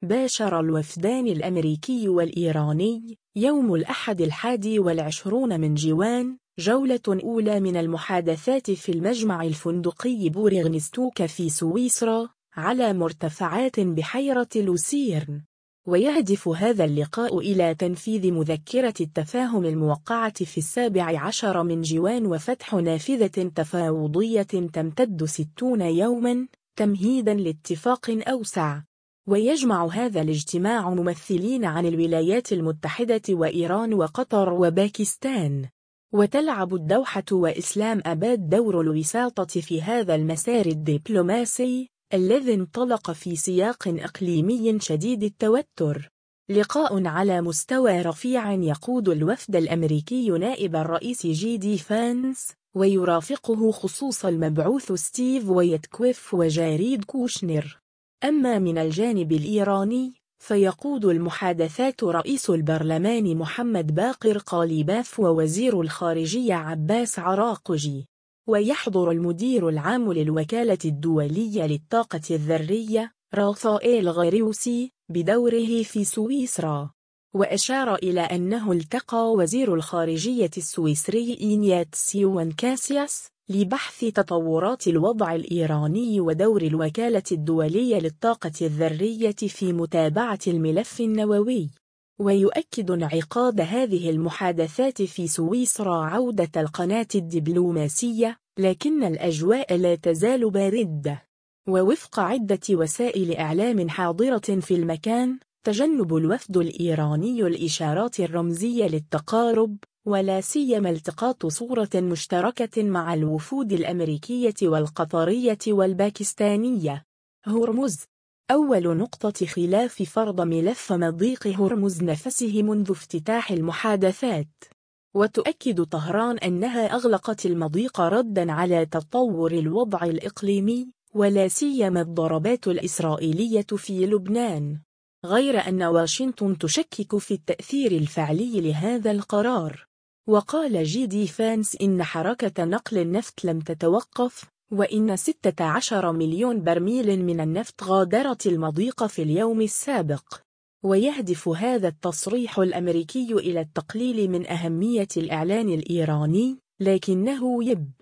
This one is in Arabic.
باشر الوفدان الأمريكي والإيراني يوم الأحد 21 من جوان جولة أولى من المحادثات في المجمع الفندقي بورغنستوك في سويسرا على مرتفعات بحيرة لوسيرن. ويهدف هذا اللقاء إلى تنفيذ مذكرة التفاهم الموقعة في 17 من جوان وفتح نافذة تفاوضية تمتد 60 يوماً تمهيداً لاتفاق أوسع. ويجمع هذا الاجتماع ممثلين عن الولايات المتحدة وإيران وقطر وباكستان. وتلعب الدوحة وإسلام آباد دور الوساطة في هذا المسار الدبلوماسي الذي انطلق في سياق إقليمي شديد التوتر. لقاء على مستوى رفيع يقود الوفد الأمريكي نائب الرئيس جي.دي. فانس، ويرافقه خصوص المبعوث ستيف ويتكويف وجاريد كوشنر. أما من الجانب الإيراني فيقود المحادثات رئيس البرلمان محمد باقر قاليباف ووزير الخارجية عباس عراقجي. ويحضر المدير العام للوكالة الدولية للطاقة الذرية رافائيل غريوسي بدوره في سويسرا. وأشار إلى أنه التقى وزير الخارجية السويسري إينياتسيو كاسياس لبحث تطورات الوضع الإيراني ودور الوكالة الدولية للطاقة الذرية في متابعة الملف النووي. ويؤكد انعقاد هذه المحادثات في سويسرا عودة القناة الدبلوماسية، لكن الأجواء لا تزال باردة. ووفق عدة وسائل إعلام حاضرة في المكان، تجنب الوفد الإيراني الإشارات الرمزية للتقارب، ولا سيما التقاط صورة مشتركة مع الوفود الأمريكية والقطرية والباكستانية. هرمز. أول نقطة خلاف فرض ملف مضيق هرمز نفسه منذ افتتاح المحادثات. وتؤكد طهران أنها أغلقت المضيق رداً على تطور الوضع الإقليمي، ولا سيما الضربات الإسرائيلية في لبنان. غير أن واشنطن تشكك في التأثير الفعلي لهذا القرار. وقال جي.دي. فانس إن حركة نقل النفط لم تتوقف، وإن 16 مليون برميل من النفط غادرت المضيق في اليوم السابق. ويهدف هذا التصريح الأمريكي إلى التقليل من أهمية الإعلان الإيراني، لكنه